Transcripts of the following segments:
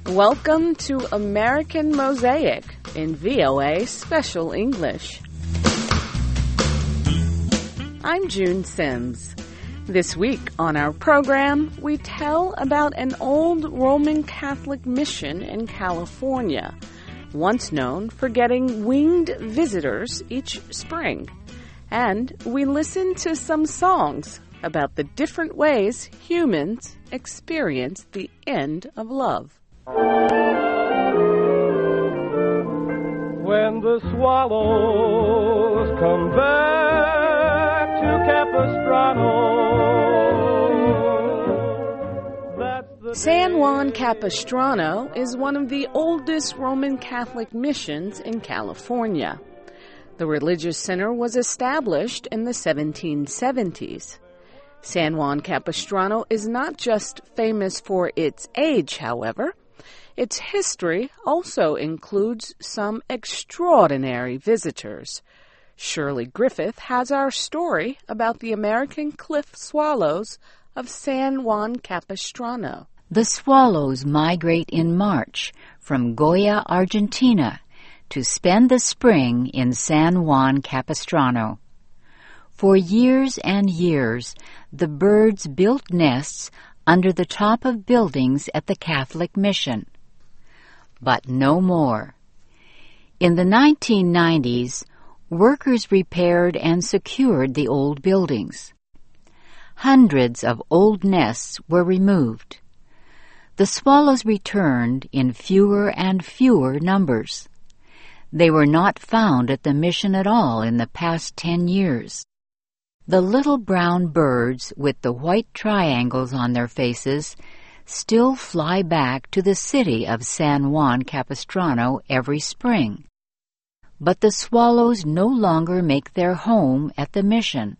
Welcome to American Mosaic in VOA Special English. I'm June Sims. This week on our program, we tell about an old Roman Catholic mission in California, once known for getting winged visitors each spring. And we listen to some songs about the different ways humans experience the end of love. When the swallows come back to Capistrano. San Juan Capistrano is one of the oldest Roman Catholic missions in California. The religious center was established in the 1770s. San Juan Capistrano is not just famous for its age, however. Its history also includes some extraordinary visitors. Shirley Griffith has our story about the American cliff swallows of San Juan Capistrano. The swallows migrate in March from Goya, Argentina, to spend the spring in San Juan Capistrano. For years and years, the birds built nests under the top of buildings at the Catholic mission. But no more. In the 1990s, workers repaired and secured the old buildings. Hundreds of old nests were removed. The swallows returned in fewer and fewer numbers. They were not found at the mission at all in the past 10 years. The little brown birds with the white triangles on their faces still fly back to the city of San Juan Capistrano every spring. But the swallows no longer make their home at the mission.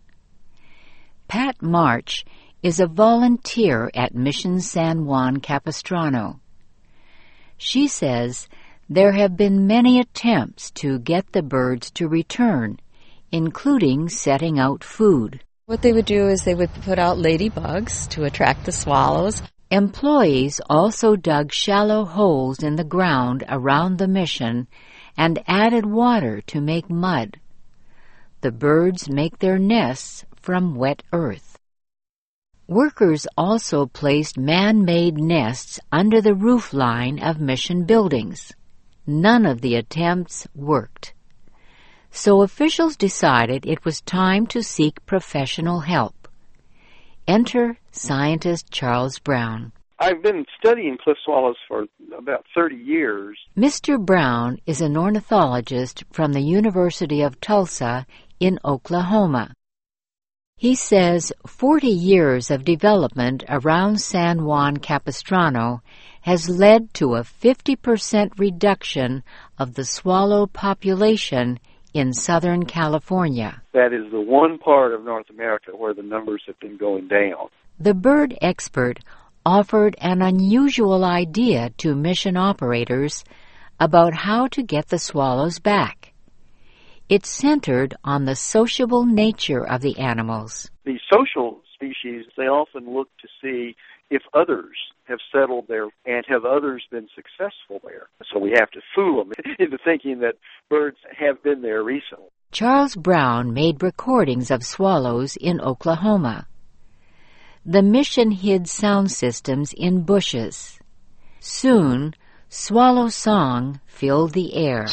Pat March is a volunteer at Mission San Juan Capistrano. She says there have been many attempts to get the birds to return, including setting out food. What they would do is they would put out ladybugs to attract the swallows. Employees also dug shallow holes in the ground around the mission and added water to make mud. The birds make their nests from wet earth. Workers also placed man-made nests under the roofline of mission buildings. None of the attempts worked. So officials decided it was time to seek professional help. Enter scientist Charles Brown. I've been studying cliff swallows for about 30 years. Mr. Brown is an ornithologist from the University of Tulsa in Oklahoma. He says 40 years of development around San Juan Capistrano has led to a 50% reduction of the swallow population in Southern California. That is the one part of North America where the numbers have been going down. The bird expert offered an unusual idea to mission operators about how to get the swallows back. It centered on the sociable nature of the animals. The social species, they often look to see if others have settled there and have others been successful there. So we have to fool them into thinking that birds have been there recently. Charles Brown made recordings of swallows in Oklahoma. The mission hid sound systems in bushes. Soon, swallow song filled the air.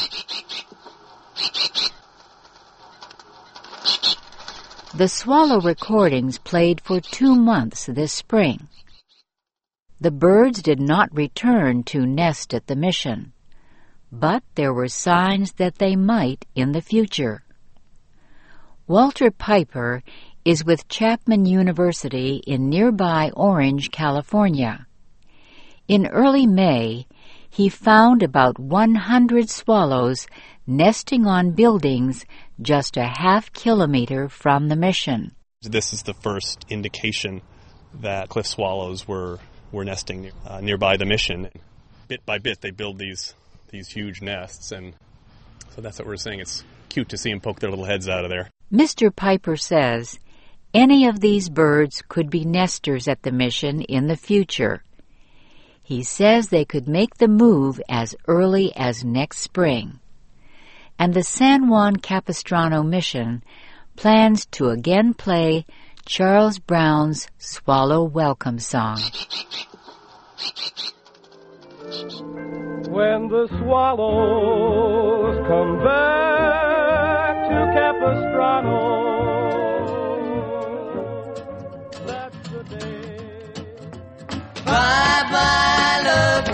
The swallow recordings played for 2 months this spring. The birds did not return to nest at the mission, but there were signs that they might in the future. Walter Piper is with Chapman University in nearby Orange, California. In early May, he found about 100 swallows nesting on buildings just a half-kilometer from the mission. This is the first indication that cliff swallows were nesting nearby the mission. Bit by bit, they build these huge nests, and so that's what we're saying. It's cute to see them poke their little heads out of there. Mr. Piper says any of these birds could be nesters at the mission in the future. He says they could make the move as early as next spring. And the San Juan Capistrano Mission plans to again play Charles Brown's Swallow Welcome Song. When the swallows come back to Capistrano, that's the day. Bye-bye love,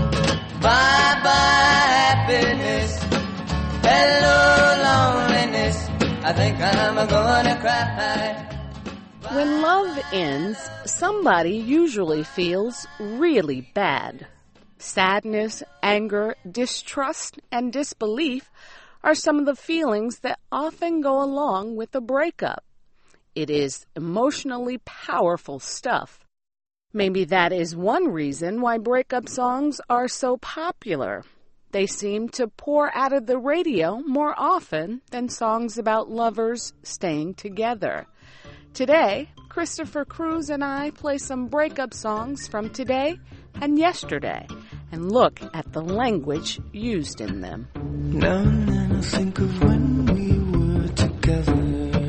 bye-bye happiness, hello loneliness, I think I'm gonna cry. When love ends, somebody usually feels really bad. Sadness, anger, distrust, and disbelief are some of the feelings that often go along with a breakup. It is emotionally powerful stuff. Maybe that is one reason why breakup songs are so popular. They seem to pour out of the radio more often than songs about lovers staying together. Today, Christopher Cruz and I play some breakup songs from today and yesterday and look at the language used in them. Now and then I think of when we were together,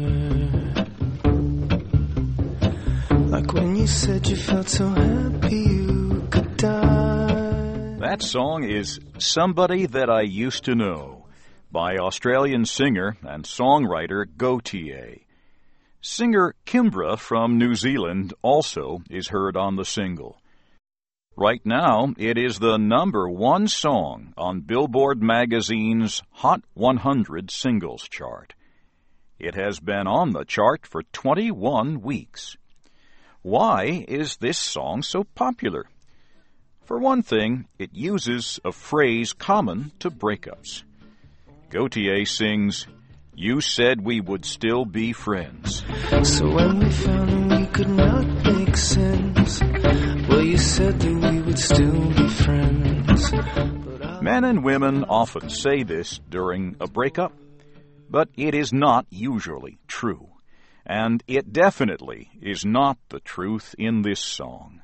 like when you said you felt so happy you could die. That song is Somebody That I Used to Know by Australian singer and songwriter Gautier. Singer Kimbra from New Zealand also is heard on the single. Right now, it is the #1 song on Billboard magazine's Hot 100 Singles chart. It has been on the chart for 21 weeks. Why is this song so popular? For one thing, it uses a phrase common to breakups. Gautier sings, "You said we would still be friends." So when we found we could not make sense, well, you said that we would still be friends. Men and women often say this during a breakup, but it is not usually true. And it definitely is not the truth in this song.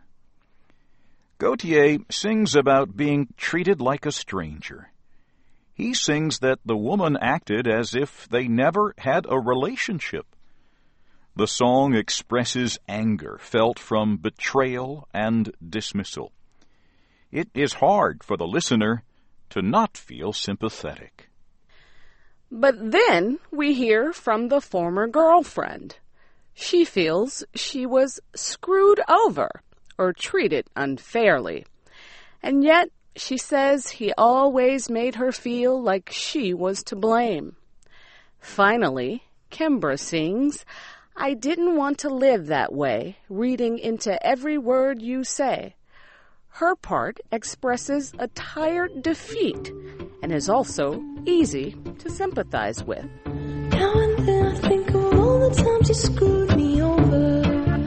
Gautier sings about being treated like a stranger. He sings that the woman acted as if they never had a relationship. The song expresses anger felt from betrayal and dismissal. It is hard for the listener to not feel sympathetic. But then we hear from the former girlfriend. She feels she was screwed over or treated unfairly. And yet she says he always made her feel like she was to blame. Finally, Kimbra sings, "I didn't want to live that way, reading into every word you say." Her part expresses a tired defeat and is also easy to sympathize with. Now and then I think of all the times you screwed me over,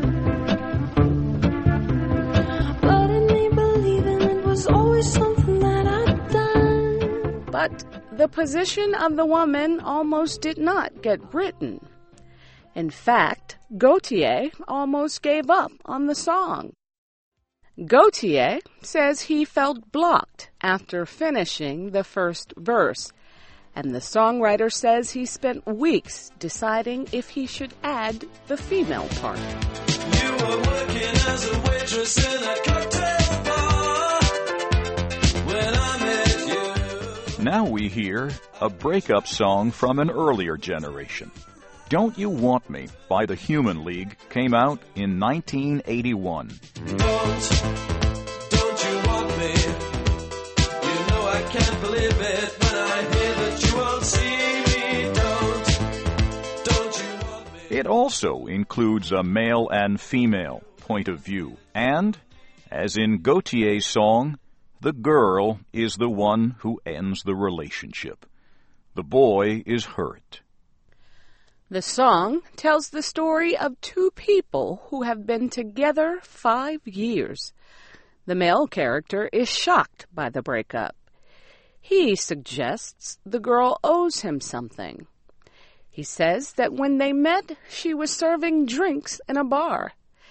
but in me believing it was always something that I'd done. But the position of the woman almost did not get written. In fact, Gautier almost gave up on the song. Gautier says he felt blocked after finishing the first verse, and the songwriter says he spent weeks deciding if he should add the female part. You were working as a waitress in a cocktail bar when I met you. Now we hear a breakup song from an earlier generation. Don't You Want Me by the Human League came out in 1981. Don't you want me? You know I can't believe it when I hear that you won't see me. Don't you want me? It also includes a male and female point of view. And, as in Gautier's song, the girl is the one who ends the relationship. The boy is hurt. The song tells the story of two people who have been together 5 years. The male character is shocked by the breakup. He suggests the girl owes him something. He says that when they met, she was serving drinks in a bar.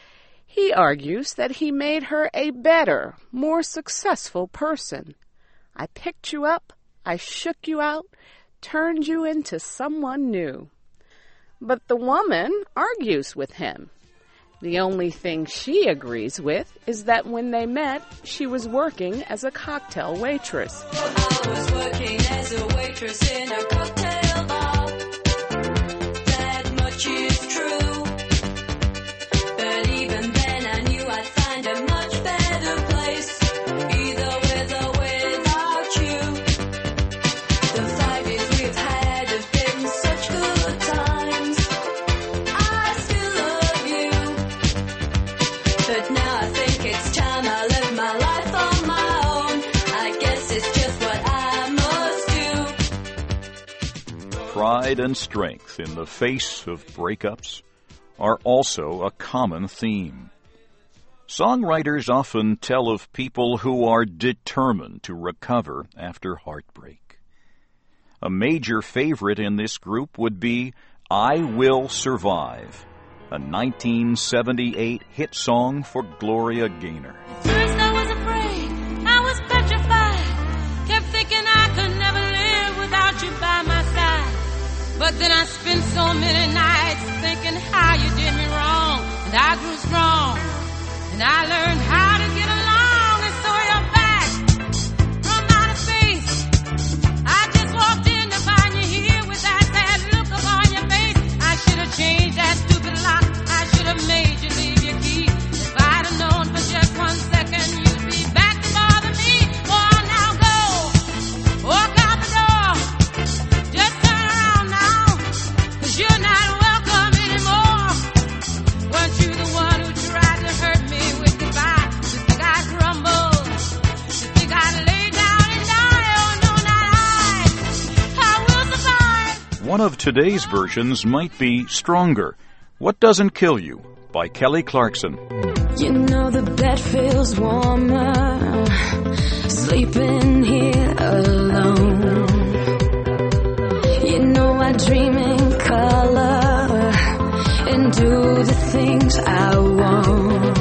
He argues that he made her a better, more successful person. I picked you up, I shook you out, turned you into someone new. But the woman argues with him. The only thing she agrees with is that when they met, she was working as a cocktail waitress. I was working as a waitress in a cocktail bar. That much is true. But even then I knew I'd find a much better place, either with or without you. The 5 years we've had have been such good times. I still love you. But now I think it's time I live my life on my own. I guess it's just what I must do. Pride and strength in the face of breakups are also a common theme. Songwriters often tell of people who are determined to recover after heartbreak. A major favorite in this group would be I Will Survive, a 1978 hit song for Gloria Gaynor. First I was afraid, I was petrified, kept thinking I could never live without you by my side. But then I spent so many nights thinking how you did me wrong, and I grew strong, and I learned how to get along, and so you're back from outer space. I just walked in to find you here with that sad look upon your face. I should have changed that stupid lock, I should have made you leave your key. If I'd have known for just 1 second you'd be back to bother me. Oh, now go, walk out the door, just turn around now, 'cause you're not welcome anymore. Weren't you the one who tried to hurt me with goodbye? You think I'd crumble? You think I'd lay down and die? Oh no, not I will survive. One of today's versions might be Stronger, What Doesn't Kill You, by Kelly Clarkson. You know the bed feels warmer, sleeping here alone. You know I dream in color and do the things I want.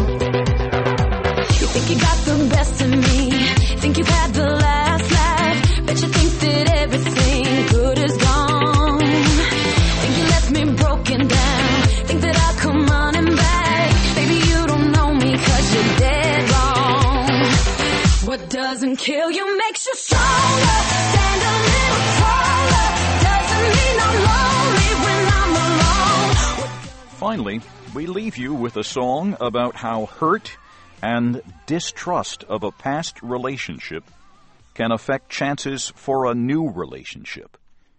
You think you got the best of me, think you've had the last laugh, bet you think that everything good is gone. Think you left me broken down, think that I'll come running back. Baby, you don't know me 'cause you're dead wrong. What doesn't kill you makes you stronger. Stand a little taller. Doesn't mean I'm lonely when I'm alone. Finally, we leave you with a song about how hurt and distrust of a past relationship can affect chances for a new relationship.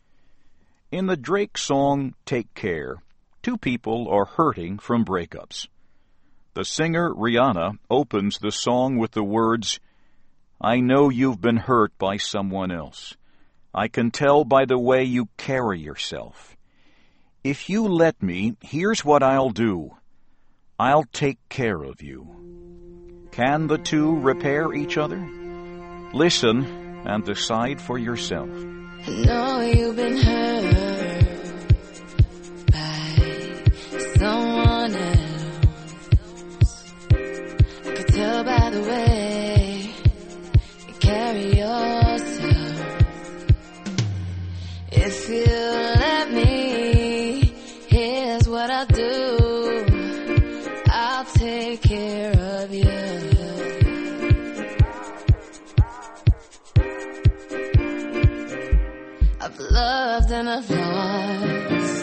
In the Drake song Take Care, 2 people are hurting from breakups. The singer Rihanna opens the song with the words, I know you've been hurt by someone else. I can tell by the way you carry yourself. If you let me, here's what I'll do. I'll take care of you. Can the two repair each other? Listen and decide for yourself. I know you've been hurt by someone else. I could tell by the way you carry yourself. If you let me, here's what I'll do. I'll take care of you. I've loved and I've lost.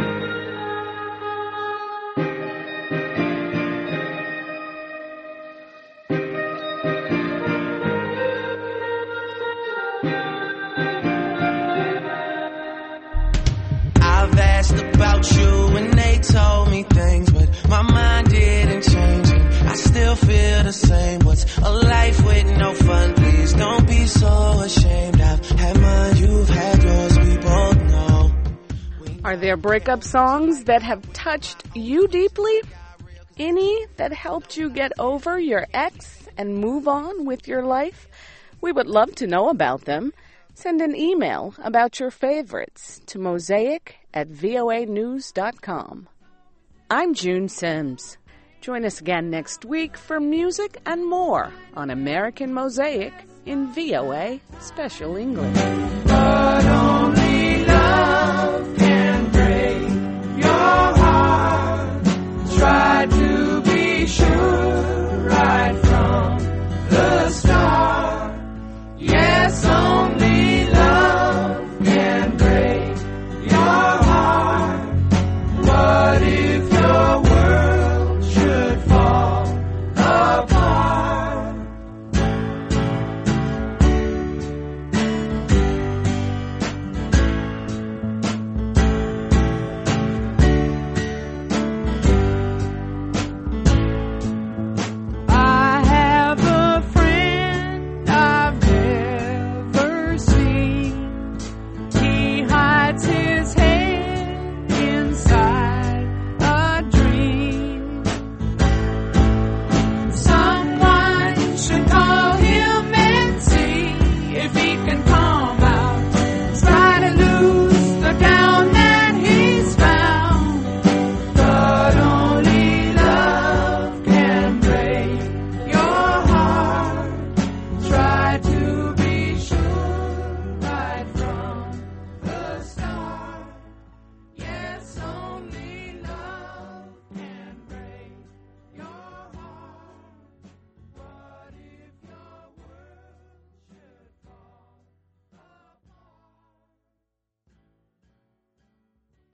I've asked about you and they told me things, but my mind didn't change and I still feel the same. What's a life with no fun? Please don't be so ashamed. I've had mine, you've had yours, we both know. Are there breakup songs that have touched you deeply? Any that helped you get over your ex and move on with your life? We would love to know about them. Send an email about your favorites to mosaic@voanews.com. I'm June Sims. Join us again next week for music and more on American Mosaic in VOA Special English. But only love can break your heart. Try to be sure.